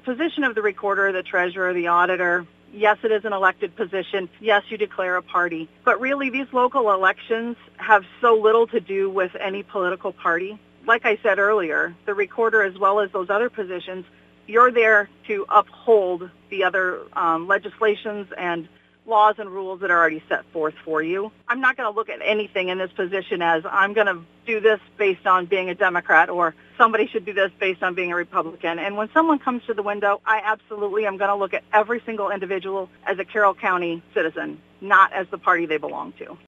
position of the recorder, the treasurer, the auditor, yes, it is an elected position. Yes, you declare a party. But really, these local elections have so little to do with any political party. Like I said earlier, the recorder, as well as those other positions, you're there to uphold the other legislations and laws and rules that are already set forth for you. I'm not going to look at anything in this position as I'm going to do this based on being a Democrat or somebody should do this based on being a Republican. And when someone comes to the window, I absolutely am going to look at every single individual as a Carroll County citizen, not as the party they belong to.